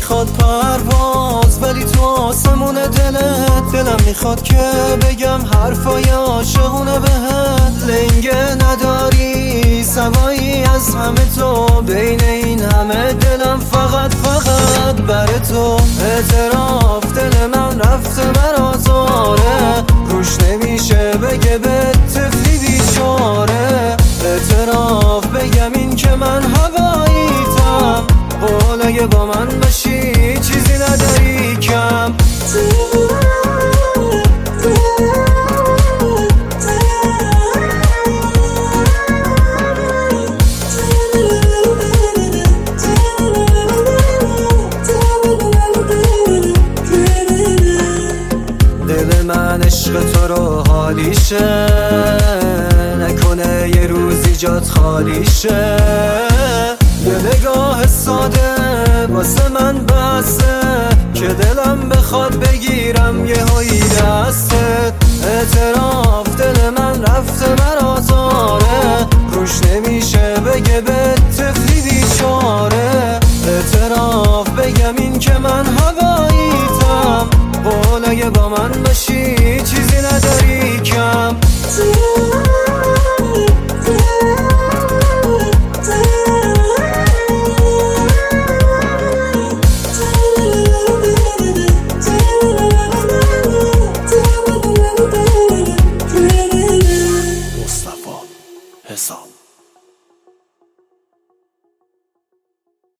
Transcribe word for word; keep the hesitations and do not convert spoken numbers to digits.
میخواد پرواز، ولی تو آسمون دلت. دلم میخواد که بگم حرفای عاشقونه بهت. لنگه نداری سوایی از همه تو، بین این همه دلم فقط فقط بر تو. اعتراف دل من رفته برازاره، روش نمیشه بگه به طفلی بیچاره. اعتراف بگم این که من هواییتم، قول اگه با من باشی چیزی نداری کم. دل من عشق تو رو حالیشه، نکنه یه روزی جات خالی شه. یه نگاه ساده واسه من بسه، که دلم بخواد بگیرم یه هایی دستت. اعتراف دل من رفته برازاره، روش نمیشه بگه به